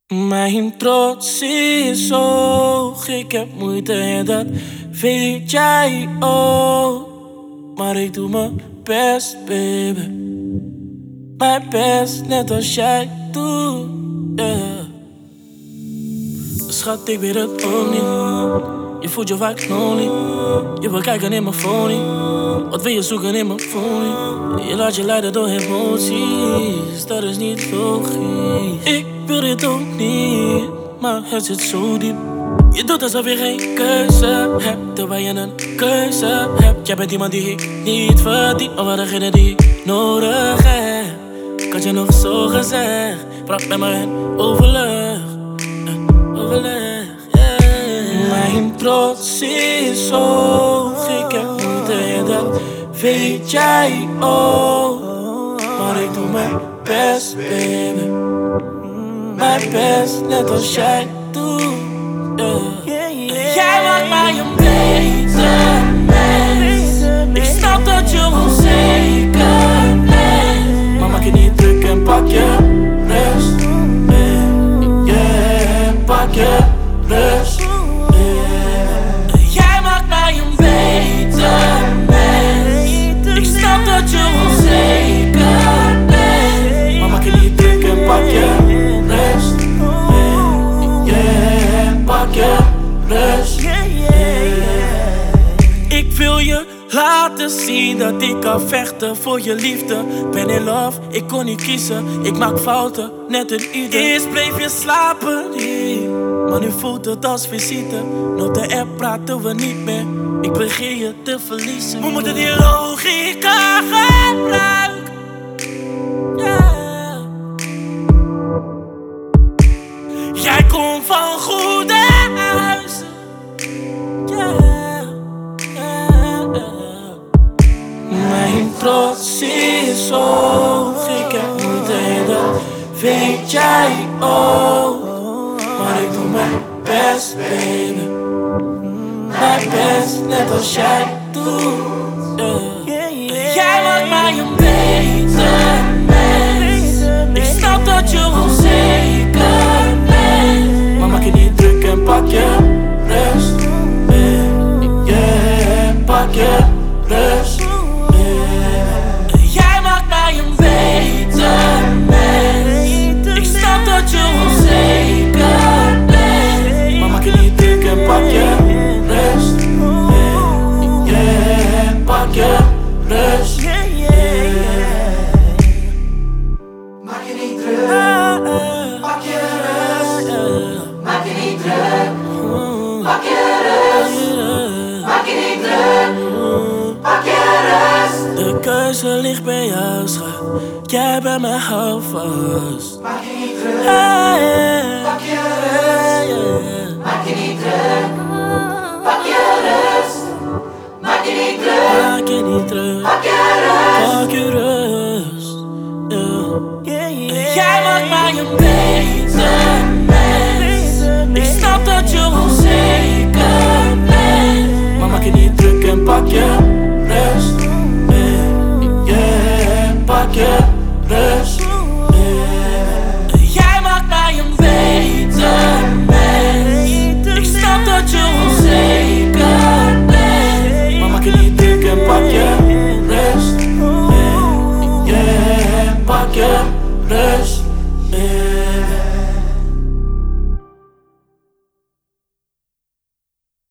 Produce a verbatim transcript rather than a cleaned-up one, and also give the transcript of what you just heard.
Mijn trots is hoog, ik heb moeite en dat weet jij ook. Maar ik doe mijn best, baby. Mijn best, net als jij doet, yeah. Schat, ik weet het ook niet. Je voelt je vaak lonely. Je wil kijken in mijn phone. Wat wil je zoeken in mijn phone? Je laat je leiden door emoties. Dat is niet logisch. Ik wil dit ook niet, maar het zit zo diep. Je doet alsof je geen keuze hebt, terwijl je een keuze hebt. Jij bent iemand die ik niet verdien, maar wel degene die ik nodig heb. Ik had je nog zo gezegd, praat met me en overleg, overleg, yeah. Mijn trots is hoog, ik heb moeite en dat weet jij ook. Maar ik doe mijn best, baby. Mijn best, net als jij doet, yeah. Yeah, yeah. Jij maakt mij een beter mens. Ik snap dat je onzeker bent, maar maak je niet druk en pak je rust, yeah. Yeah, pak je rust, yeah. Jij maakt mij een beter mens. Ik snap dat je onzeker bent, maar maak je niet druk en pak je rust, yeah. Pak je rust, yeah. Ik wil je laten zien dat ik kan vechten voor je liefde. Ben in love, ik kon niet kiezen. Ik maak fouten, net een ieder. Eerst bleef je slapen hier, maar nu voelt het als visite. Op de app praten we niet meer, ik begin je te verliezen. We moeten die logica gebruiken, yeah. Jij komt van goede huizen, yeah, yeah, yeah. Mijn trots is hoog, ik heb moeite en dat weet jij ook. Maar ik doe mijn best, baby. Mijn best, net als jij doet, yeah. Jij maakt mij een beter mens. Ik snap dat je onzeker bent, maar maak je niet druk en pak je rust, yeah. Yeah, pak je rust, yeah. Jij maakt mij een beter mens. Ik snap dat je onzeker bent, maar maak je niet druk en pak je rust, yeah. Yeah, pak je rust, yeah. Maak je niet druk, pak je rust. Maak je niet druk, pak je rust. Maak je niet druk, pak je rust. De keuze ligt bij jou, schat. Jij bent mijn houvast. Maak je niet druk.